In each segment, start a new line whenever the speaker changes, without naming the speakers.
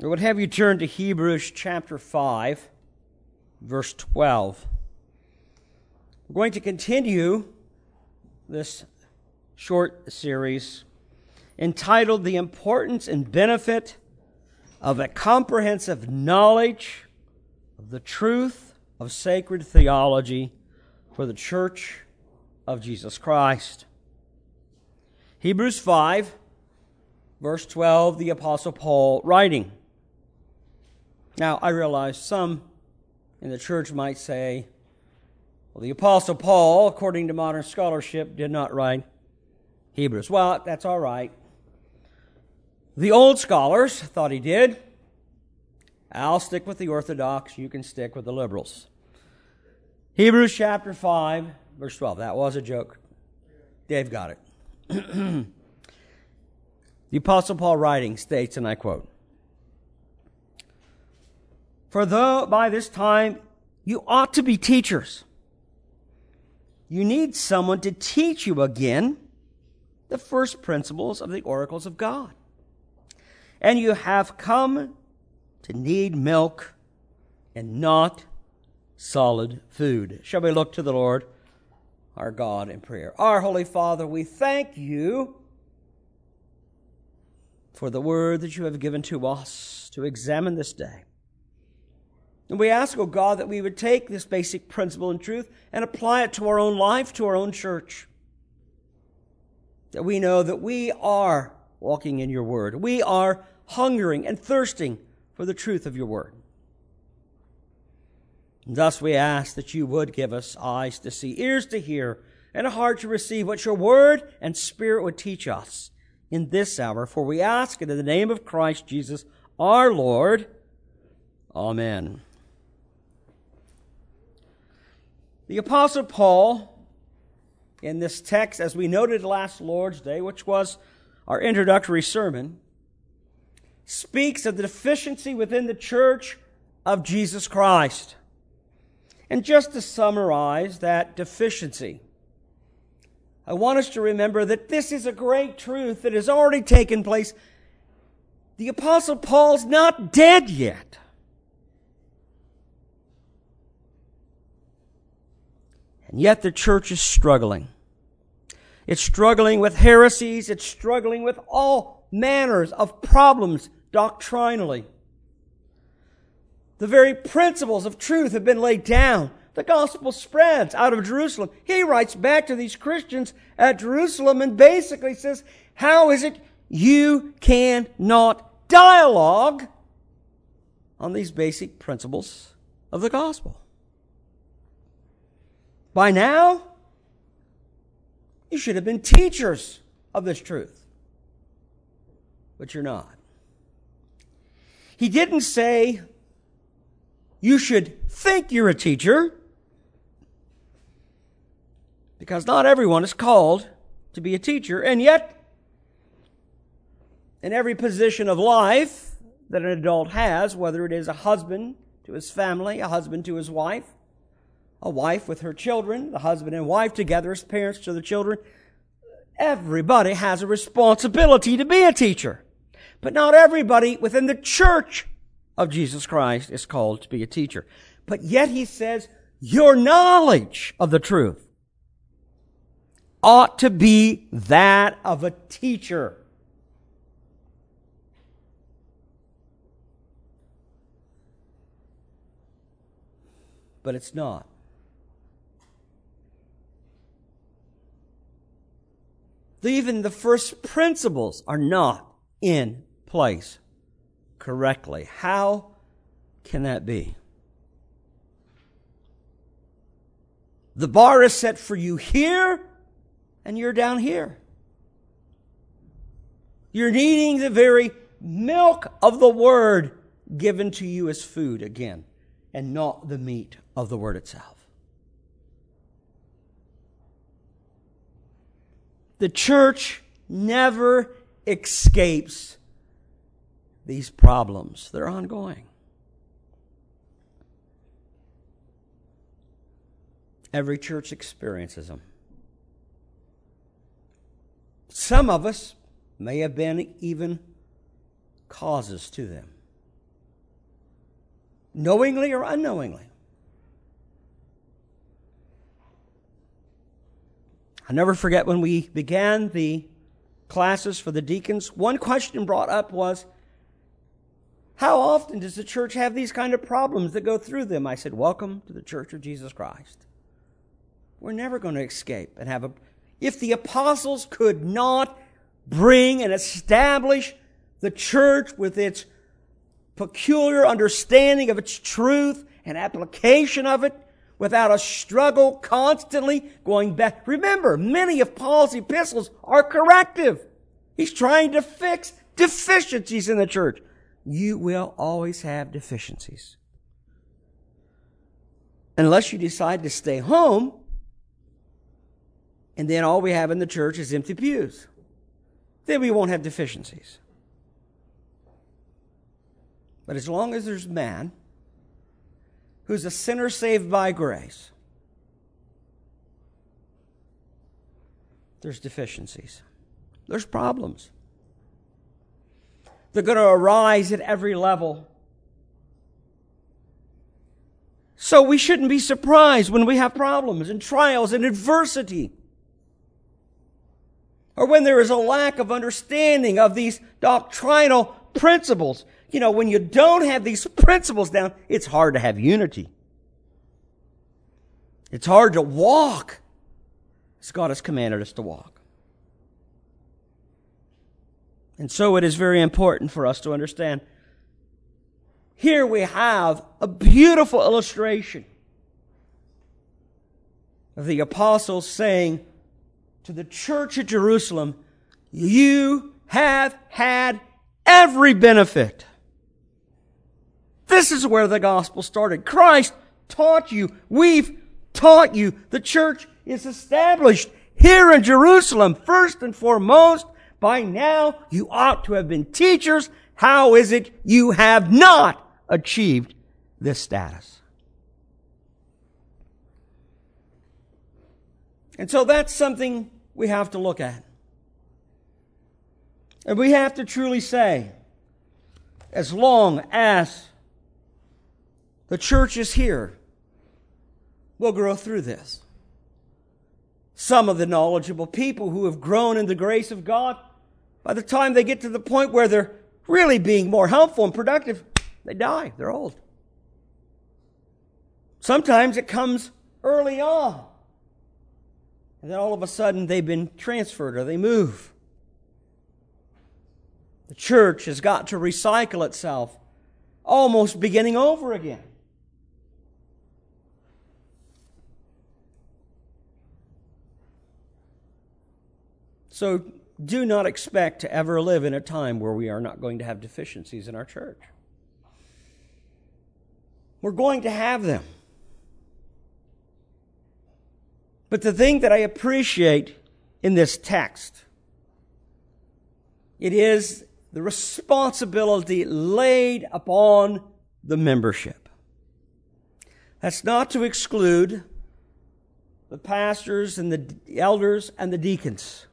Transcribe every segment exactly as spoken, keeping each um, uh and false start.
I would have you turn to Hebrews chapter five, verse twelve. We're going to continue this short series entitled The Importance and Benefit of a Comprehensive Knowledge of the Truth of Sacred Theology for the Church of Jesus Christ. Hebrews five, verse twelve, the Apostle Paul writing. Now, I realize some in the church might say, well, the Apostle Paul, according to modern scholarship, did not write Hebrews. Well, that's all right. The old scholars thought he did. I'll stick with the Orthodox. You can stick with the liberals. Hebrews chapter five, verse twelve. That was a joke. Dave got it. The Apostle Paul writing states, and I quote, "For though by this time you ought to be teachers, you need someone to teach you again the first principles of the oracles of God. And you have come to need milk and not solid food." Shall we look to the Lord our God in prayer? Our Holy Father, we thank you for the word that you have given to us to examine this day. And we ask, O God, that we would take this basic principle and truth and apply it to our own life, to our own church. That we know that we are walking in your word. We are hungering and thirsting for the truth of your word. And thus we ask that you would give us eyes to see, ears to hear, and a heart to receive what your word and spirit would teach us in this hour. For we ask it in the name of Christ Jesus, our Lord. Amen. The Apostle Paul, in this text, as we noted last Lord's Day, which was our introductory sermon, speaks of the deficiency within the church of Jesus Christ. And just to summarize that deficiency, I want us to remember that this is a great truth that has already taken place. The Apostle Paul's not dead yet. And yet the church is struggling. It's struggling with heresies. It's struggling with all manners of problems doctrinally. The very principles of truth have been laid down. The gospel spreads out of Jerusalem. He writes back to these Christians at Jerusalem and basically says, how is it you cannot dialogue on these basic principles of the gospel? By now, you should have been teachers of this truth. But you're not. He didn't say you should think you're a teacher, because not everyone is called to be a teacher. And yet, in every position of life that an adult has, whether it is a husband to his family, a husband to his wife, a wife with her children, the husband and wife together as parents to the children, everybody has a responsibility to be a teacher. But not everybody within the church of Jesus Christ is called to be a teacher. But yet he says, your knowledge of the truth ought to be that of a teacher. But it's not. Even the first principles are not in place correctly. How can that be? The bar is set for you here, and you're down here. You're needing the very milk of the Word given to you as food again, and not the meat of the Word itself. The church never escapes these problems. They're ongoing. Every church experiences them. Some of us may have been even causes to them. knowingly or unknowingly. I'll never forget when we began the classes for the deacons, one question brought up was, how often does the church have these kind of problems that go through them? I said, welcome to the Church of Jesus Christ. We're never going to escape and have a... If the apostles could not bring and establish the church with its peculiar understanding of its truth and application of it, without a struggle constantly going back. Remember, many of Paul's epistles are corrective. He's trying to fix deficiencies in the church. You will always have deficiencies. Unless you decide to stay home, and then all we have in the church is empty pews. Then we won't have deficiencies. But as long as there's man who's a sinner saved by grace, there's deficiencies. There's problems. They're going to arise at every level. So we shouldn't be surprised when we have problems and trials and adversity, or when there is a lack of understanding of these doctrinal principles. You know, when you don't have these principles down, it's hard to have unity. It's hard to walk as God has commanded us to walk. And so it is very important for us to understand. Here we have a beautiful illustration of the apostles saying to the church at Jerusalem, you have had every benefit. This is where the gospel started. Christ taught you. We've taught you. The church is established here in Jerusalem. First and foremost, by now you ought to have been teachers. How is it you have not achieved this status? And so that's something we have to look at. And we have to truly say, as long as the church is here, we'll grow through this. Some of the knowledgeable people who have grown in the grace of God, by the time they get to the point where they're really being more helpful and productive, they die. They're old. Sometimes it comes early on. And then all of a sudden they've been transferred or they move. The church has got to recycle itself, almost beginning over again. So do not expect to ever live in a time where we are not going to have deficiencies in our church. We're going to have them. But the thing that I appreciate in this text, it is the responsibility laid upon the membership. That's not to exclude the pastors and the elders and the deacons.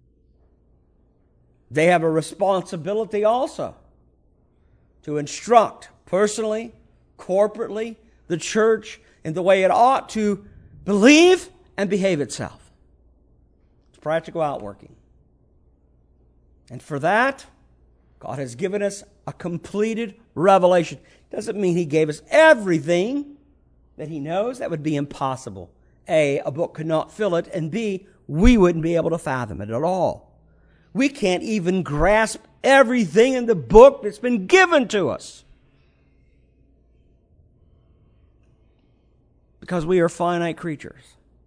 They have a responsibility also to instruct personally, corporately, the church in the way it ought to believe and behave itself. It's practical outworking. And for that, God has given us a completed revelation. Doesn't mean He gave us everything that He knows. That would be impossible. A, a book could not fill it, and B, we wouldn't be able to fathom it at all. We can't even grasp everything in the book that's been given to us, because we are finite creatures.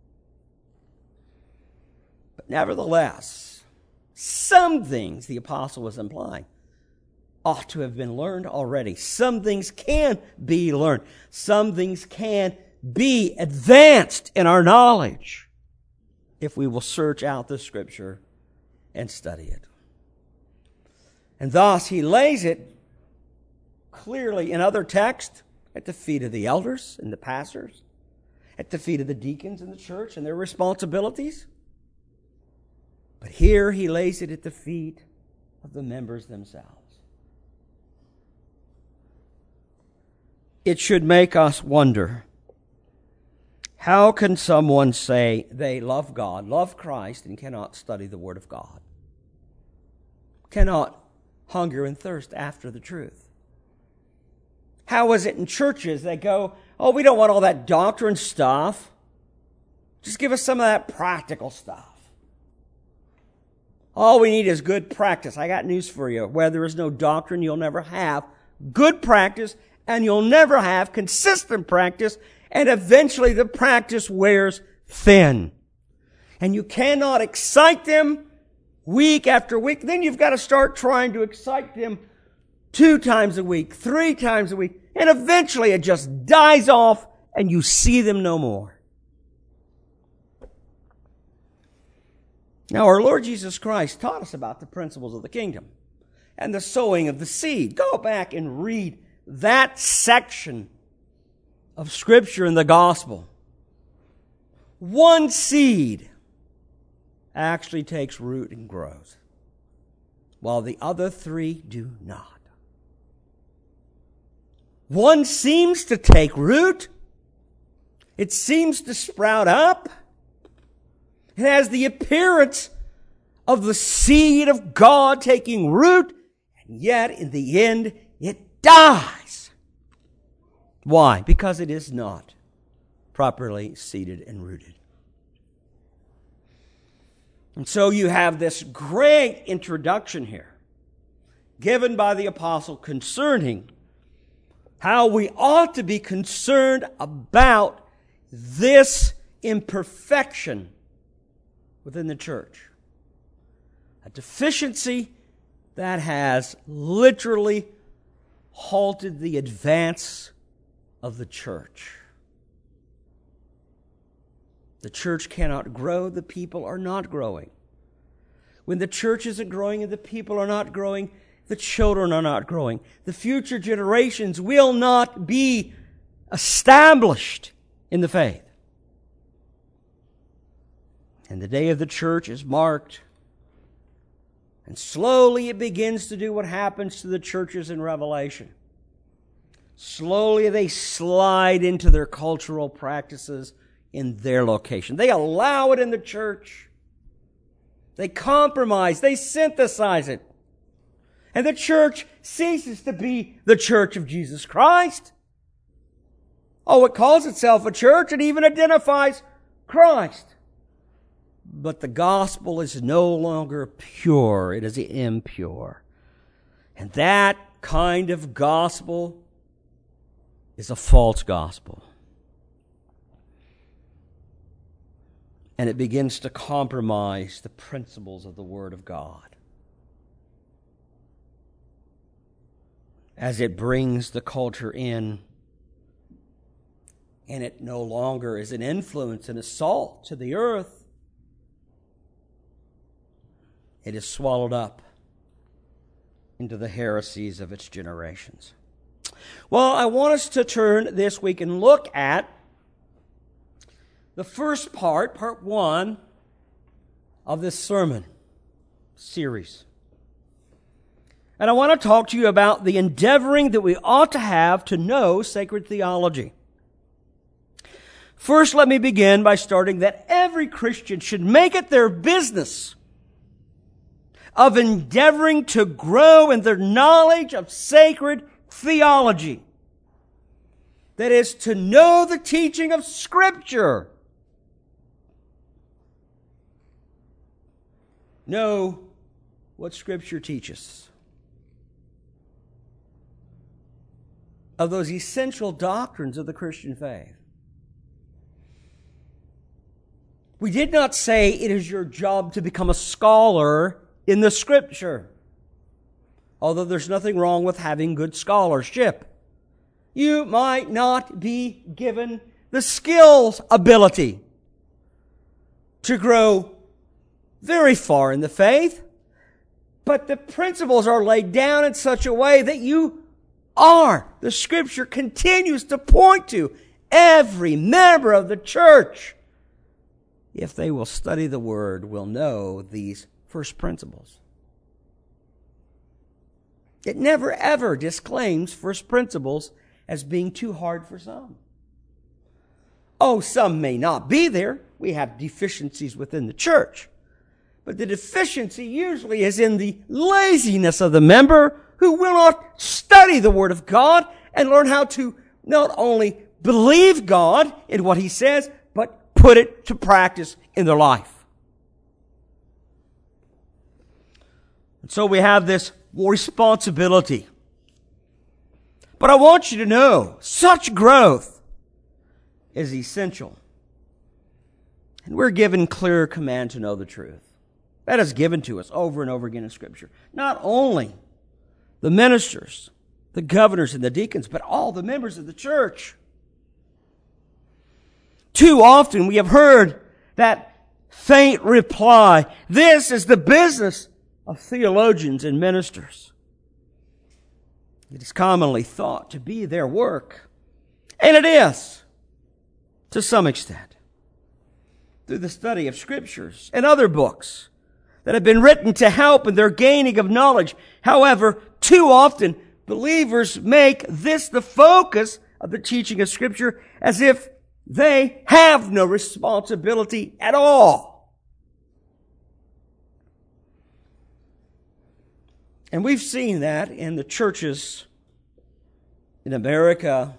But nevertheless, some things, the apostle was implying, ought to have been learned already. Some things can be learned. Some things can be advanced in our knowledge if we will search out the Scripture and study it. And thus he lays it clearly in other texts at the feet of the elders and the pastors, at the feet of the deacons in the church and their responsibilities. But here he lays it at the feet of the members themselves. it should make us wonder, how can someone say they love God, love Christ, and cannot study the Word of God? Cannot hunger and thirst after the truth? How is it in churches they go, oh, we don't want all that doctrine stuff. Just give us some of that practical stuff. All we need is good practice. I got news for you. Where there is no doctrine, you'll never have good practice, and you'll never have consistent practice, and eventually the practice wears thin. And you cannot excite them week after week. Then you've got to start trying to excite them two times a week, three times a week, and eventually it just dies off and you see them no more. Now, our Lord Jesus Christ taught us about the principles of the kingdom and the sowing of the seed. Go back and read that section of Scripture in the gospel. One seed actually takes root and grows, while the other three do not. One seems to take root. It seems to sprout up. It has the appearance of the seed of God taking root, and yet in the end it dies. Why? Because it is not properly seeded and rooted. And so you have this great introduction here given by the apostle concerning how we ought to be concerned about this imperfection within the church. A deficiency that has literally halted the advance of the church. The church cannot grow, the people are not growing. When the church isn't growing and the people are not growing, the children are not growing. The future generations will not be established in the faith. And the day of the church is marked. And slowly it begins to do what happens to the churches in Revelation. Slowly they slide into their cultural practices in their location. They allow it in the church. They compromise. They synthesize it. And the church ceases to be the church of Jesus Christ. Oh, it calls itself a church. It even identifies Christ. But the gospel is no longer pure. It is impure. And that kind of gospel is a false gospel. And it begins to compromise the principles of the Word of God as it brings the culture in, and it no longer is an influence and a salt to the earth. It is swallowed up into the heresies of its generations. Well, I want us to turn this week and look at the first part, part one, of this sermon series. And I want to talk to you about the endeavoring that we ought to have to know sacred theology. First, let me begin by starting that every Christian should make it their business of endeavoring to grow in their knowledge of sacred theology. That is, to know the teaching of Scripture. Know what Scripture teaches. Of those essential doctrines of the Christian faith. We did not say it is your job to become a scholar in the Scripture, although there's nothing wrong with having good scholarship. You might not be given the skills, ability to grow very far in the faith, but the principles are laid down in such a way that you are. The Scripture continues to point to every member of the church, if they will study the Word, will know these first principles. It never ever disclaims first principles as being too hard for some. Oh, some may not be there. We have deficiencies within the church. But the deficiency usually is in the laziness of the member who will not study the Word of God and learn how to not only believe God in what He says, but put it to practice in their life. And so we have this responsibility. But I want you to know, such growth is essential. And we're given clear command to know the truth. That is given to us over and over again in Scripture. Not only the ministers, the governors, and the deacons, but all the members of the church. Too often we have heard that faint reply, "This is the business of theologians and ministers." It is commonly thought to be their work, and it is, to some extent, through the study of Scriptures and other books that have been written to help in their gaining of knowledge. However, too often, believers make this the focus of the teaching of Scripture as if they have no responsibility at all. And we've seen that in the churches in America,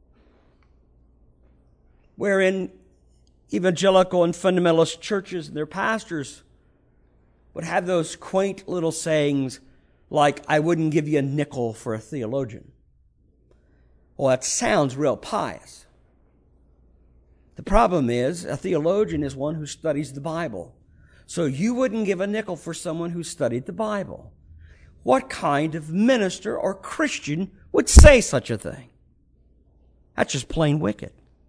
wherein evangelical and fundamentalist churches and their pastors would have those quaint little sayings like, "I wouldn't give you a nickel for a theologian." Well, that sounds real pious. The problem is, a theologian is one who studies the Bible. So you wouldn't give a nickel for someone who studied the Bible. What kind of minister or Christian would say such a thing? That's just plain wicked.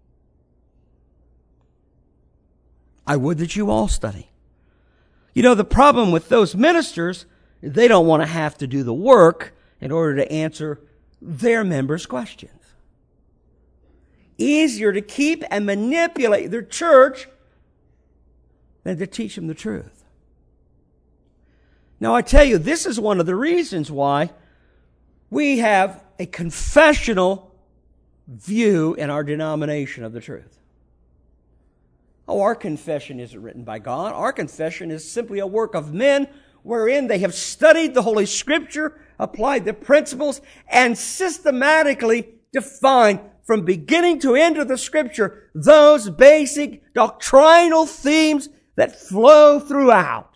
I would that you all study. You know, the problem with those ministers, they don't want to have to do the work in order to answer their members' questions. Easier to keep and manipulate their church than to teach them the truth. Now, I tell you, this is one of the reasons why we have a confessional view in our denomination of the truth. Oh, our confession isn't written by God. Our confession is simply a work of men wherein they have studied the Holy Scripture, applied the principles, and systematically defined from beginning to end of the Scripture those basic doctrinal themes that flow throughout.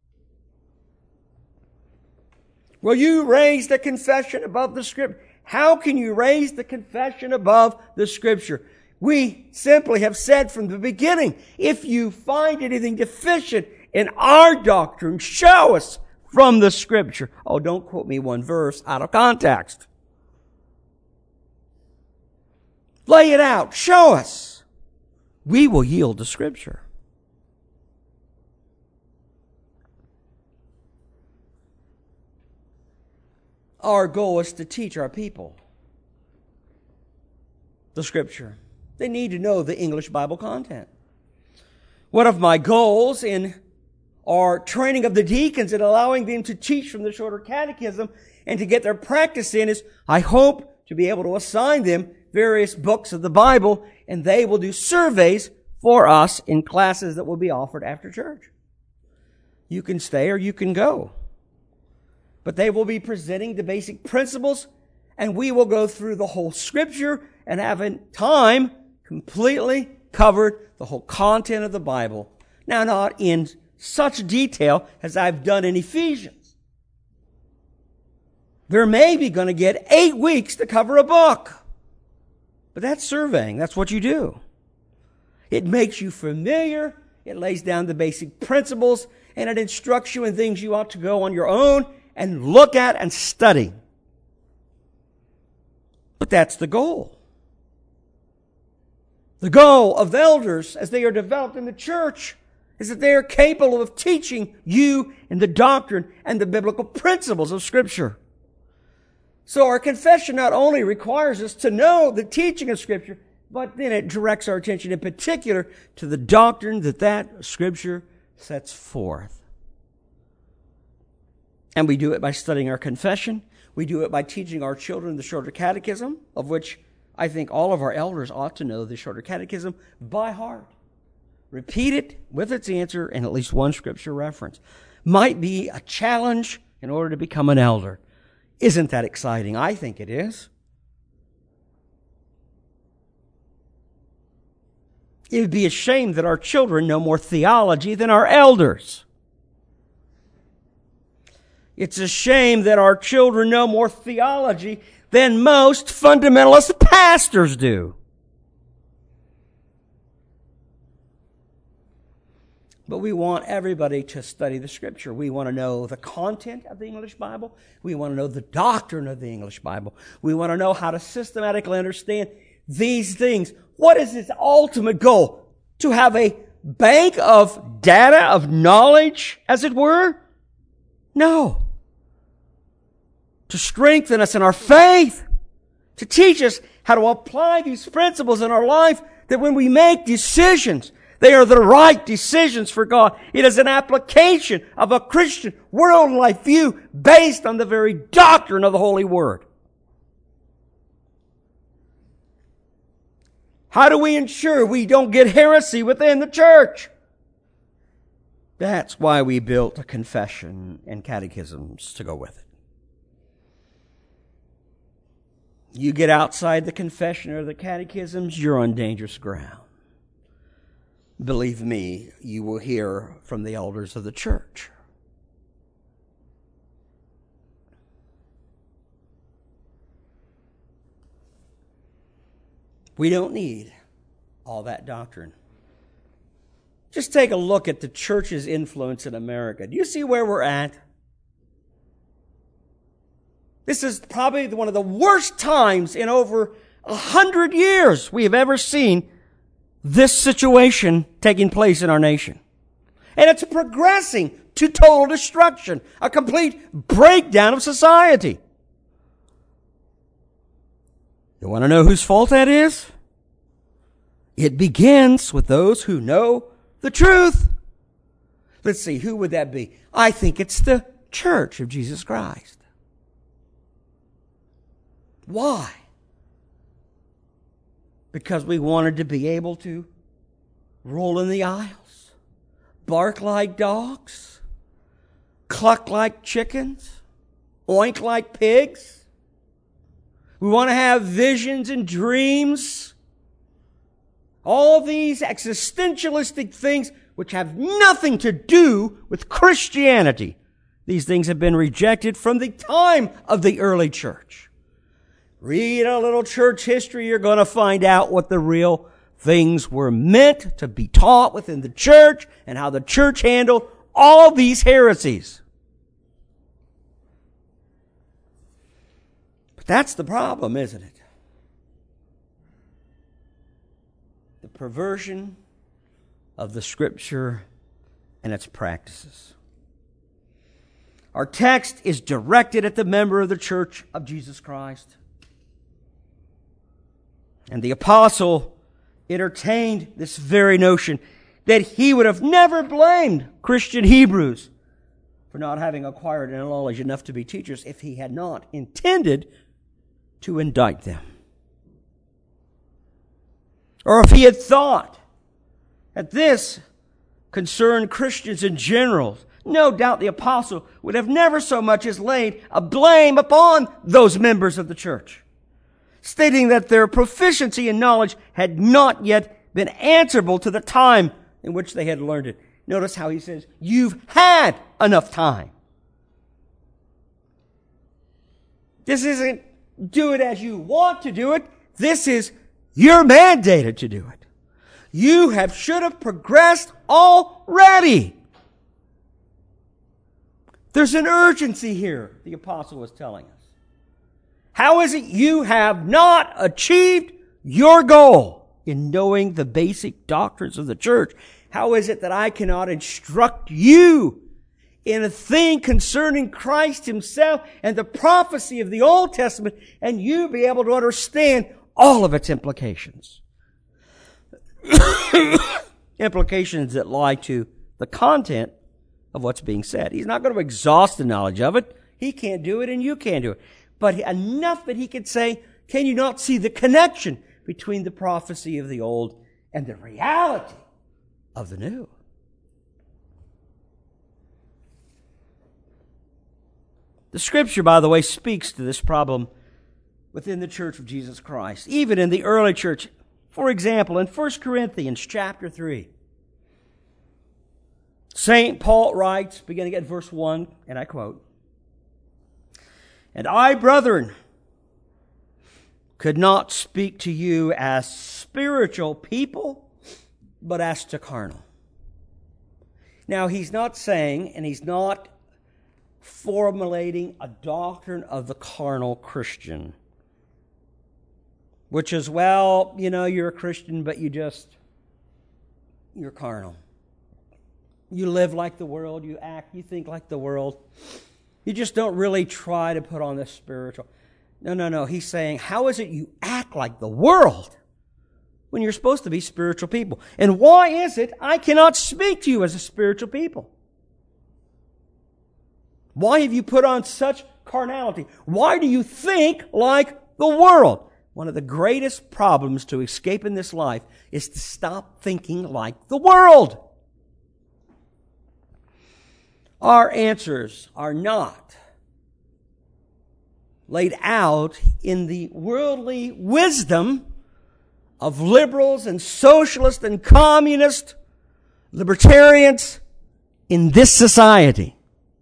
Will you raise the confession above the Scripture? How can you raise the confession above the Scripture? We simply have said from the beginning, if you find anything deficient in our doctrine, show us from the Scripture. Oh, don't quote me one verse out of context. Lay it out. Show us. We will yield to Scripture. Our goal is to teach our people the Scripture. They need to know the English Bible content. One of my goals in our training of the deacons and allowing them to teach from the shorter catechism and to get their practice in is I hope to be able to assign them various books of the Bible, and they will do surveys for us in classes that will be offered after church. You can stay or you can go. But they will be presenting the basic principles, and we will go through the whole Scripture and have in time completely covered the whole content of the Bible. Now, not in such detail as I've done in Ephesians. They're maybe going to get eight weeks to cover a book. But that's surveying. That's what you do. It makes you familiar. It lays down the basic principles, and it instructs you in things you ought to go on your own and look at and study. But that's the goal. The goal of the elders as they are developed in the church is that they are capable of teaching you in the doctrine and the biblical principles of Scripture. So our confession not only requires us to know the teaching of Scripture, but then it directs our attention in particular to the doctrine that that Scripture sets forth. And we do it by studying our confession. We do it by teaching our children the shorter catechism, of which I think all of our elders ought to know the Shorter Catechism by heart. Repeat it with its answer and at least one scripture reference. Might be a challenge in order to become an elder. Isn't that exciting? I think it is. It would be a shame that our children know more theology than our elders. It's a shame that our children know more theology than most fundamentalist pastors do. But we want everybody to study the Scripture. We want to know the content of the English Bible. We want to know the doctrine of the English Bible. We want to know how to systematically understand these things. What is its ultimate goal? To have a bank of data, of knowledge, as it were? No. To strengthen us in our faith. To teach us how to apply these principles in our life, that when we make decisions, they are the right decisions for God. It is an application of a Christian world life view based on the very doctrine of the Holy Word. How do we ensure we don't get heresy within the church? That's why we built a confession and catechisms to go with it. You get outside the confession or the catechisms, you're on dangerous ground. Believe me, you will hear from the elders of the church. We don't need all that doctrine. Just take a look at the church's influence in America. Do you see where we're at? This is probably one of the worst times in over a hundred years we have ever seen this situation taking place in our nation. And it's progressing to total destruction, a complete breakdown of society. You want to know whose fault that is? It begins with those who know the truth. Let's see, who would that be? I think it's the Church of Jesus Christ. Why? Because we wanted to be able to roll in the aisles, bark like dogs, cluck like chickens, oink like pigs. We want to have visions and dreams. All these existentialistic things which have nothing to do with Christianity. These things have been rejected from the time of the early church. Read a little church history, you're going to find out what the real things were meant to be taught within the church and how the church handled all these heresies. But that's the problem, isn't it? The perversion of the Scripture and its practices. Our text is directed at the member of the Church of Jesus Christ. And the apostle entertained this very notion that he would have never blamed Christian Hebrews for not having acquired knowledge enough to be teachers if he had not intended to indict them. Or if he had thought that this concerned Christians in general, no doubt the apostle would have never so much as laid a blame upon those members of the church, stating that their proficiency in knowledge had not yet been answerable to the time in which they had learned it. Notice how he says, you've had enough time. This isn't do it as you want to do it. This is you're mandated to do it. You have should have progressed already. There's an urgency here, the apostle was telling us. How is it you have not achieved your goal in knowing the basic doctrines of the church? How is it that I cannot instruct you in a thing concerning Christ himself and the prophecy of the Old Testament and you be able to understand all of its implications? Implications that lie to the content of what's being said. He's not going to exhaust the knowledge of it. He can't do it and you can't do it. But enough that he could say, Can you not see the connection between the prophecy of the old and the reality of the new? The Scripture, by the way, speaks to this problem within the Church of Jesus Christ, even in the early church. For example, in First Corinthians chapter three, Saint Paul writes, beginning at verse one, and I quote, "And I, brethren, could not speak to you as spiritual people, but as to carnal." Now, he's not saying, and he's not formulating a doctrine of the carnal Christian, which is, well, you know, you're a Christian, but you just, you're carnal. You live like the world, you act, you think like the world. You just don't really try to put on this spiritual. No, no, no. He's saying, how is it you act like the world when you're supposed to be spiritual people? And why is it I cannot speak to you as a spiritual people? Why have you put on such carnality? Why do you think like the world? One of the greatest problems to escape in this life is to stop thinking like the world. Our answers are not laid out in the worldly wisdom of liberals and socialists and communists, libertarians in this society.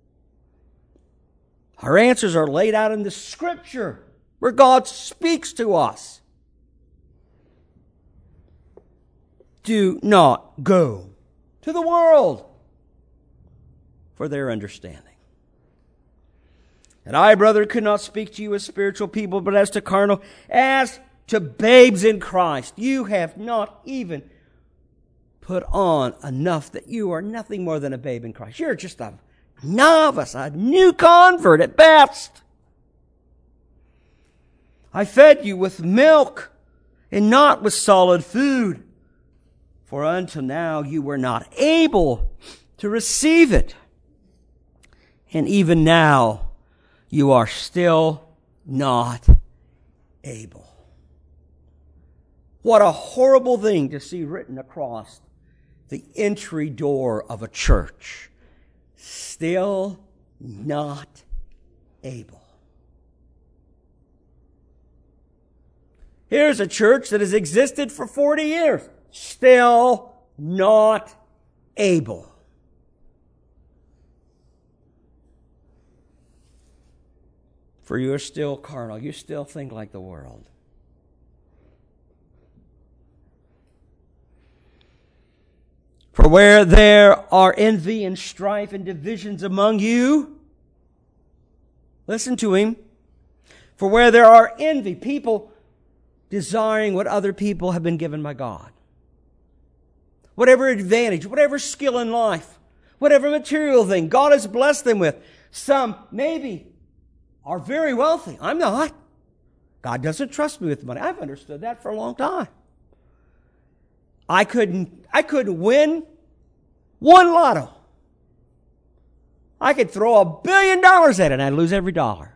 Our answers are laid out in the Scripture, where God speaks to us. Do not go to the world for their understanding. And I, brother, could not speak to you as spiritual people, but as to carnal, as to babes in Christ. You have not even put on enough that you are nothing more than a babe in Christ. You're just a novice, a new convert at best. I fed you with milk and not with solid food, for until now you were not able to receive it. And even now you are still not able. What a horrible thing to see written across the entry door of a church. Still not able. Here's a church that has existed for forty years. Still not able. For you are still carnal. You still think like the world. For where there are envy and strife and divisions among you, listen to him. For where there are envy, people desiring what other people have been given by God. Whatever advantage, whatever skill in life, whatever material thing God has blessed them with. Some maybe are very wealthy. I'm not. God doesn't trust me with money. I've understood that for a long time. I couldn't, I couldn't win one lotto. I could throw a billion dollars at it and I'd lose every dollar.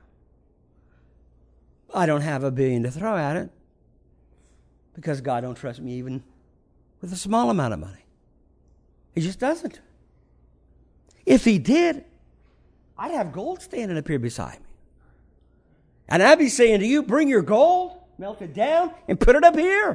I don't have a billion to throw at it because God don't trust me even with a small amount of money. He just doesn't. If He did, I'd have gold standing up here beside me. And I'd be saying to you, bring your gold, melt it down, and put it up here.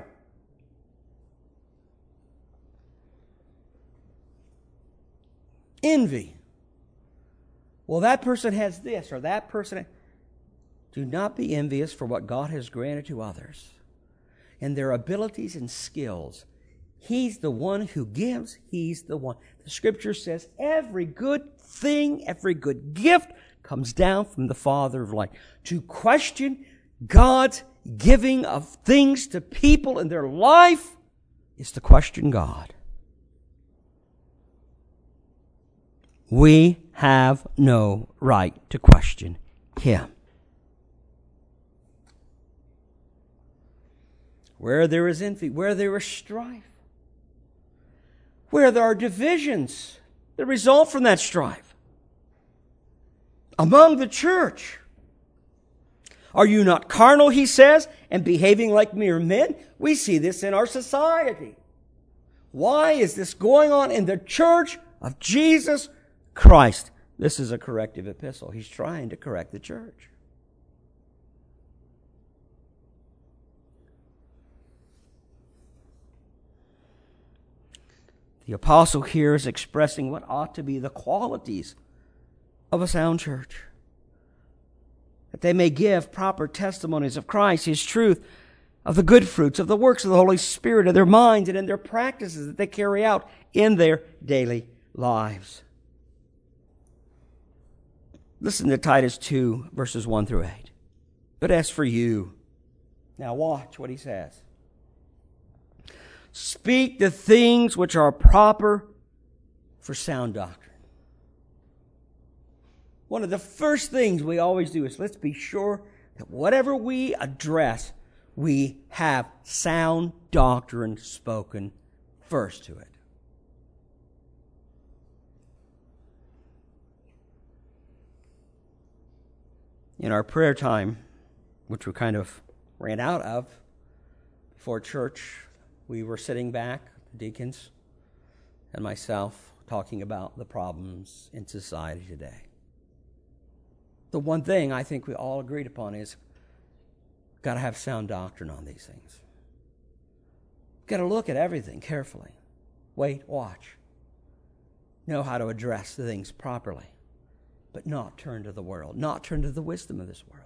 Envy. Well, that person has this or that person. Do not be envious for what God has granted to others and their abilities and skills. He's the one who gives. He's the one. The Scripture says every good thing, every good gift comes down from the Father of light. To question God's giving of things to people in their life is to question God. We have no right to question Him. Where there is envy, where there is strife, where there are divisions that result from that strife among the church. Are you not carnal, he says, and behaving like mere men. We see this in our society. Why is this going on in the church of Jesus Christ? This is a corrective epistle. He's trying to correct the church. The apostle here is expressing what ought to be the qualities of a sound church. That they may give proper testimonies of Christ, His truth, of the good fruits, of the works of the Holy Spirit, of their minds and in their practices that they carry out in their daily lives. Listen to Titus two, verses one through eight. But as for you, now watch what he says. Speak the things which are proper for sound doctrine. One of the first things we always do is let's be sure that whatever we address, we have sound doctrine spoken first to it. In our prayer time, which we kind of ran out of before church, we were sitting back, the deacons and myself, talking about the problems in society today. The one thing I think we all agreed upon is we've got to have sound doctrine on these things. We've got to look at everything carefully. Wait, watch. Know how to address the things properly, but not turn to the world, not turn to the wisdom of this world.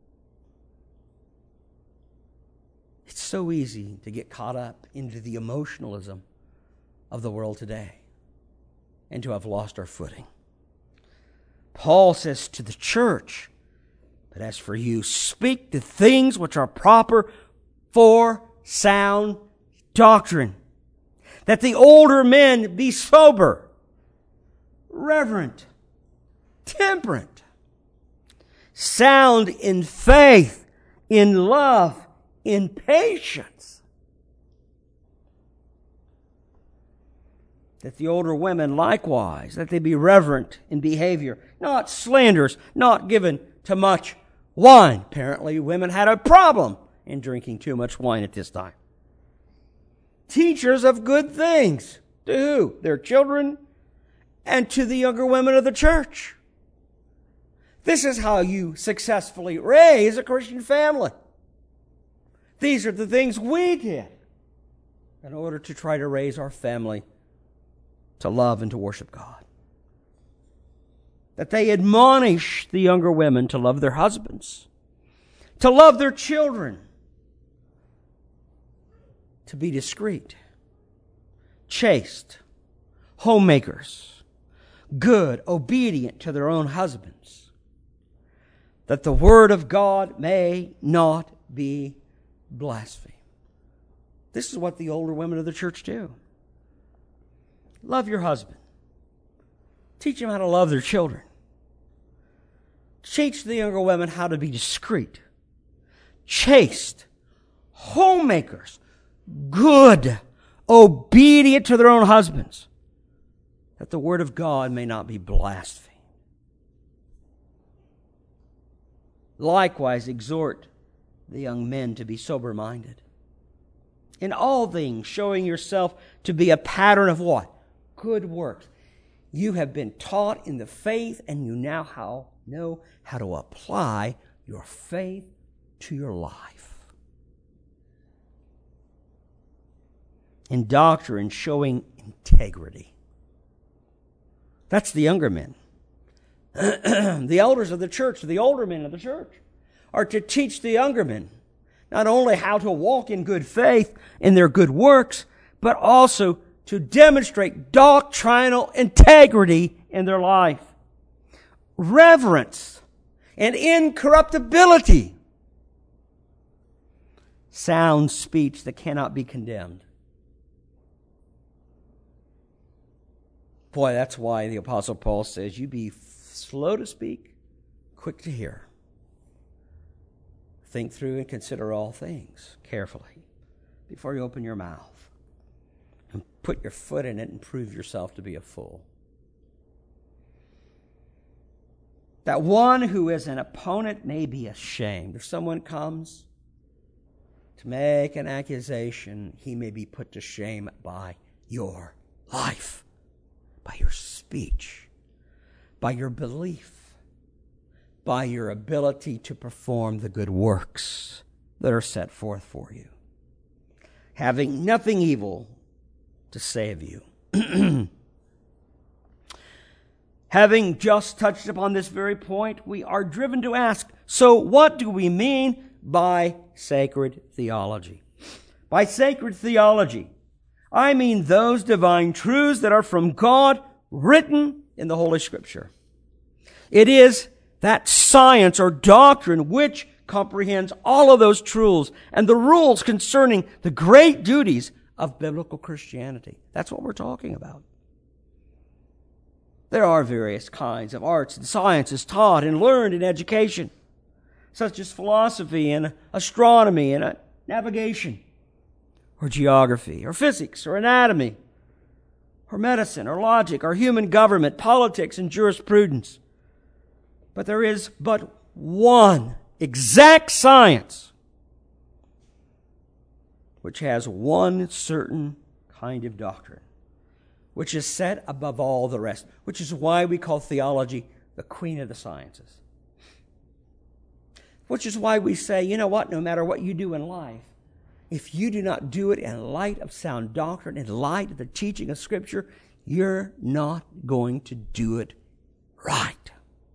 It's so easy to get caught up into the emotionalism of the world today and to have lost our footing. Paul says to the church, but as for you, speak the things which are proper for sound doctrine, that the older men be sober, reverent, temperate, sound in faith, in love, in patience. That the older women likewise, that they be reverent in behavior, not slanderers, not given to much wine. Apparently, women had a problem in drinking too much wine at this time. Teachers of good things. To who? Their children and to the younger women of the church. This is how you successfully raise a Christian family. These are the things we did in order to try to raise our family to love and to worship God. That they admonish the younger women to love their husbands, to love their children, to be discreet, chaste, homemakers, good, obedient to their own husbands, that the word of God may not be blasphemed. This is what the older women of the church do. Love your husband. Teach them how to love their children. Teach the younger women how to be discreet, chaste, homemakers, good, obedient to their own husbands, that the word of God may not be blasphemed. Likewise, exhort the young men to be sober-minded. In all things, showing yourself to be a pattern of what? Good works. You have been taught in the faith, and you now how, know how to apply your faith to your life. In doctrine, showing integrity. That's the younger men. The elders of the church, the older men of the church, are to teach the younger men not only how to walk in good faith in their good works, but also to demonstrate doctrinal integrity in their life, reverence, and incorruptibility, sound speech that cannot be condemned. Boy, that's why the Apostle Paul says, you be slow to speak, quick to hear. Think through and consider all things carefully before you open your mouth. And put your foot in it and prove yourself to be a fool. That one who is an opponent may be ashamed. If someone comes to make an accusation, he may be put to shame by your life, by your speech, by your belief, by your ability to perform the good works that are set forth for you, having nothing evil to say of you. Having just touched upon this very point, we are driven to ask, so what do we mean by sacred theology? By sacred theology, I mean those divine truths that are from God, written in the Holy Scripture. It is that science or doctrine which comprehends all of those truths and the rules concerning the great duties of biblical Christianity. That's what we're talking about. There are various kinds of arts and sciences taught and learned in education, such as philosophy and astronomy and navigation, or geography, or physics, or anatomy, or medicine, or logic, or human government, politics, and jurisprudence. But there is but one exact science which has one certain kind of doctrine, which is set above all the rest, which is why we call theology the queen of the sciences. Which is why we say, you know what, no matter what you do in life, if you do not do it in light of sound doctrine, in light of the teaching of Scripture, you're not going to do it right.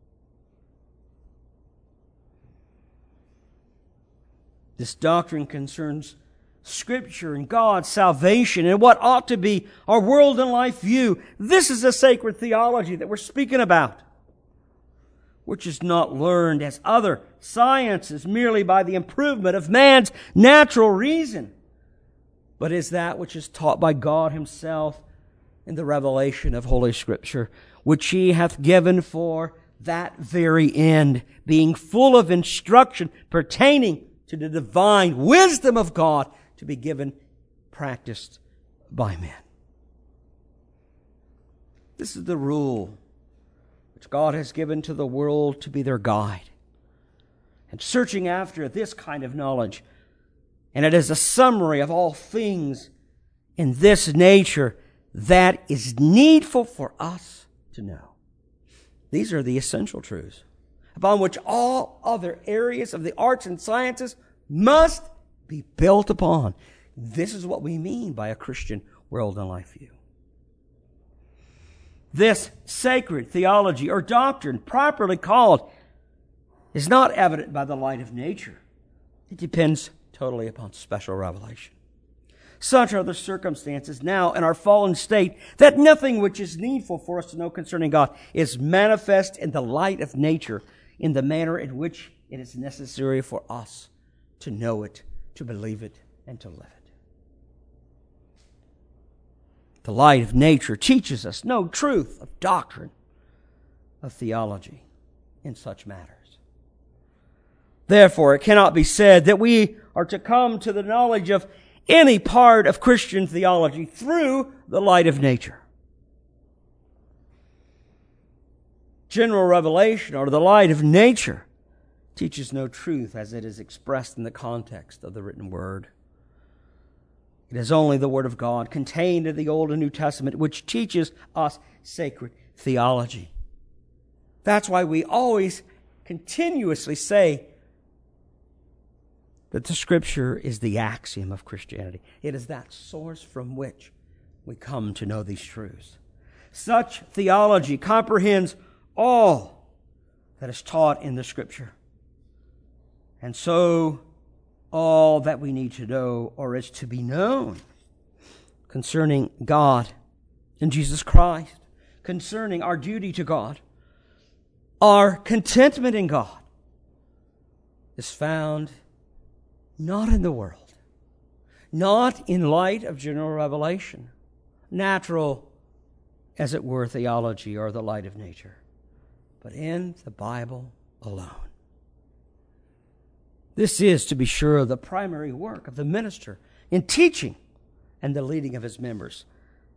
This doctrine concerns Scripture and God's salvation and what ought to be our world and life view. This is a sacred theology that we're speaking about, which is not learned as other sciences merely by the improvement of man's natural reason, but is that which is taught by God Himself in the revelation of Holy Scripture, which He hath given for that very end, being full of instruction pertaining to the divine wisdom of God, to be given, practiced by men. This is the rule which God has given to the world to be their guide. And searching after this kind of knowledge, and it is a summary of all things in this nature that is needful for us to know. These are the essential truths upon which all other areas of the arts and sciences must be built upon. This is what we mean by a Christian world and life view. This sacred theology or doctrine, properly called, is not evident by the light of nature. It depends totally upon special revelation. Such are the circumstances now in our fallen state that nothing which is needful for us to know concerning God is manifest in the light of nature in the manner in which it is necessary for us to know it, to believe it, and to live it. The light of nature teaches us no truth of doctrine, of theology in such matters. Therefore, it cannot be said that we are to come to the knowledge of any part of Christian theology through the light of nature. General revelation, or the light of nature, teaches no truth as it is expressed in the context of the written word. It is only the Word of God contained in the Old and New Testament which teaches us sacred theology. That's why we always continuously say that the Scripture is the axiom of Christianity. It is that source from which we come to know these truths. Such theology comprehends all that is taught in the Scripture. And so, all that we need to know, or is to be known, concerning God and Jesus Christ, concerning our duty to God, our contentment in God, is found not in the world, not in light of general revelation, natural, as it were, theology or the light of nature, but in the Bible alone. This is, to be sure, the primary work of the minister in teaching and the leading of his members.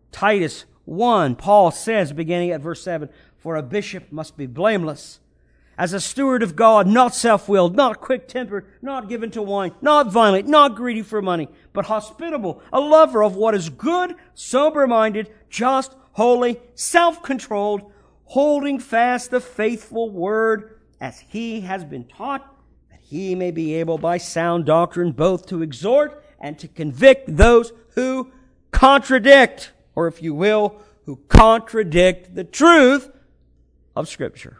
Titus one, Paul says, beginning at verse seven, "For a bishop must be blameless, as a steward of God, not self-willed, not quick-tempered, not given to wine, not violent, not greedy for money, but hospitable, a lover of what is good, sober-minded, just, holy, self-controlled, holding fast the faithful word as he has been taught, that he may be able by sound doctrine both to exhort and to convict those who contradict, or if you will, who contradict the truth of Scripture.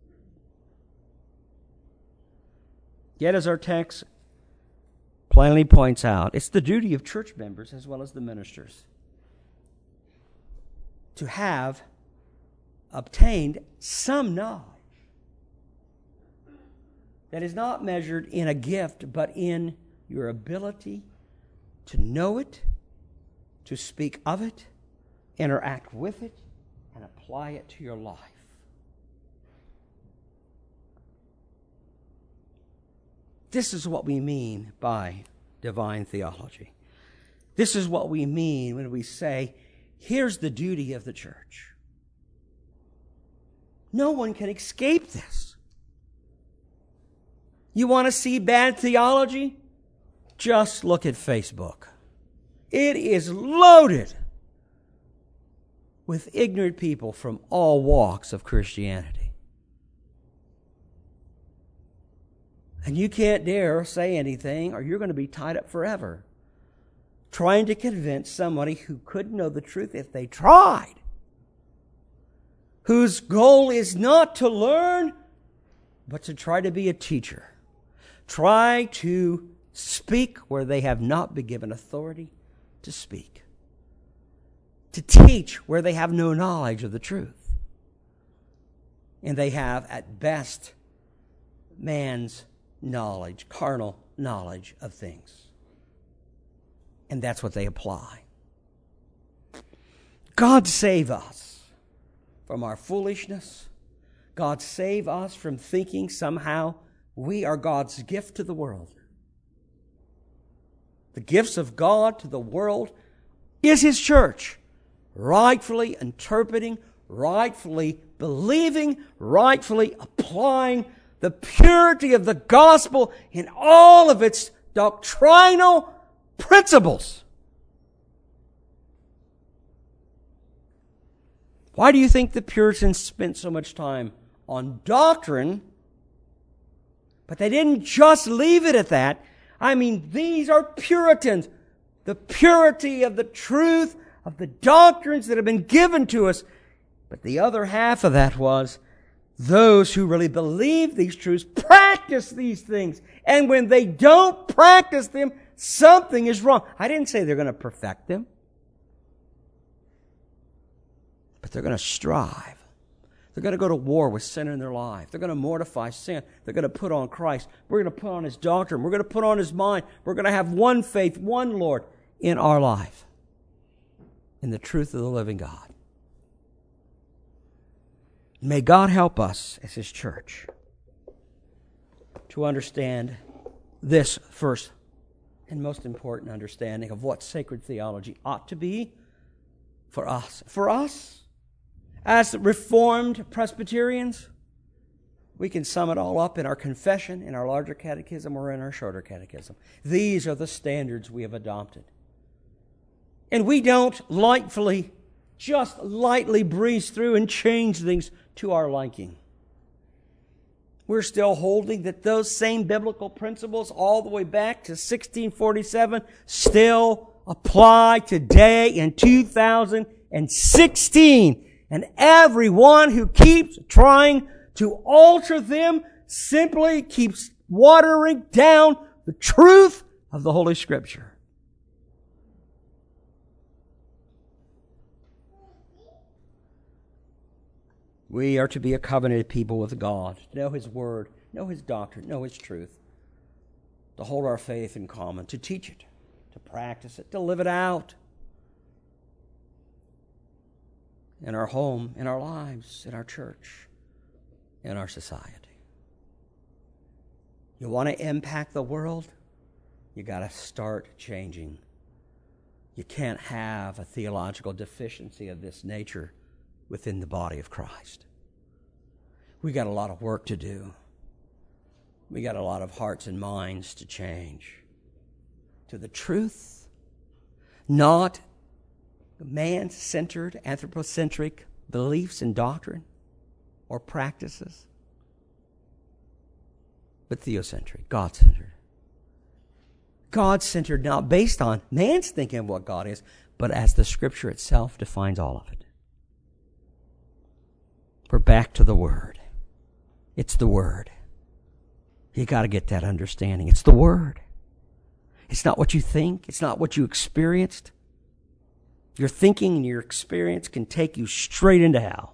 Yet, as our text plainly points out, it's the duty of church members as well as the ministers to have obtained some knowledge that is not measured in a gift, but in your ability to know it, to speak of it, interact with it, and apply it to your life. This is what we mean by divine theology. This is what we mean when we say, here's the duty of the church. No one can escape this. You want to see bad theology? Just look at Facebook. It is loaded with ignorant people from all walks of Christianity. And you can't dare say anything or you're going to be tied up forever trying to convince somebody who couldn't know the truth if they tried, whose goal is not to learn, but to try to be a teacher. Try to speak where they have not been given authority to speak. To teach where they have no knowledge of the truth. And they have, at best, man's knowledge, carnal knowledge of things. And that's what they apply. God save us from our foolishness. God save us from thinking somehow we are God's gift to the world. The gifts of God to the world is His church, rightfully interpreting, rightfully believing, rightfully applying the purity of the gospel in all of its doctrinal principles. Why do you think the Puritans spent so much time on doctrine? But they didn't just leave it at that. I mean, these are Puritans. The purity of the truth of the doctrines that have been given to us. But the other half of that was those who really believe these truths practice these things. And when they don't practice them, something is wrong. I didn't say they're going to perfect them. But they're going to strive. They're going to go to war with sin in their life. They're going to mortify sin. They're going to put on Christ. We're going to put on His doctrine. We're going to put on His mind. We're going to have one faith, one Lord in our life. In the truth of the living God. May God help us as His church to understand this first and most important understanding of what sacred theology ought to be for us. For us, as Reformed Presbyterians, we can sum it all up in our confession, in our larger catechism, or in our shorter catechism. These are the standards we have adopted. And we don't lightly, just lightly breeze through and change things to our liking. We're still holding that those same biblical principles all the way back to sixteen forty-seven still apply today in two thousand sixteen. And everyone who keeps trying to alter them simply keeps watering down the truth of the Holy Scripture. We are to be a covenanted people with God, to know His Word, know His doctrine, know His truth, to hold our faith in common, to teach it, to practice it, to live it out in our home, in our lives, in our church, in our society. You want to impact the world? You got to start changing. You can't have a theological deficiency of this nature within the body of Christ. We got a lot of work to do. We got a lot of hearts and minds to change to the truth, not man-centered, anthropocentric beliefs and doctrine or practices, but theocentric, God-centered. God-centered, not based on man's thinking of what God is, but as the Scripture itself defines all of it. We're back to the Word. It's the Word. You got to get that understanding. It's the Word. It's not what you think. It's not what you experienced. Your thinking and your experience can take you straight into hell.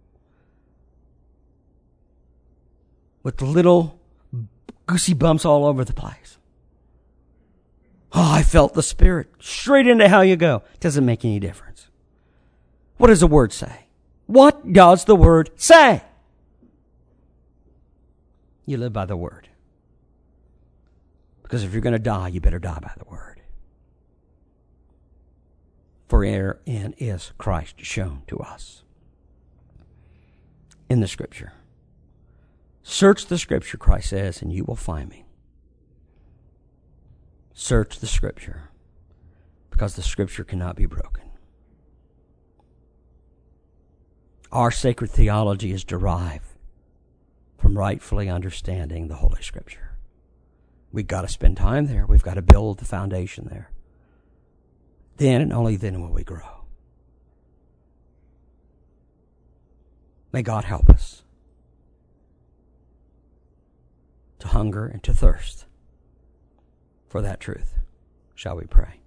With little goosey bumps all over the place. Oh, I felt the Spirit. Straight into hell you go. Doesn't make any difference. What does the Word say? What does the Word say? You live by the Word. Because if you're going to die, you better die by the Word. For herein is Christ shown to us. In the Scripture. Search the Scripture, Christ says, and you will find me. Search the Scripture, because the Scripture cannot be broken. Our sacred theology is derived from rightfully understanding the Holy Scripture. We've got to spend time there. We've got to build the foundation there. Then and only then will we grow. May God help us to hunger and to thirst for that truth. Shall we pray?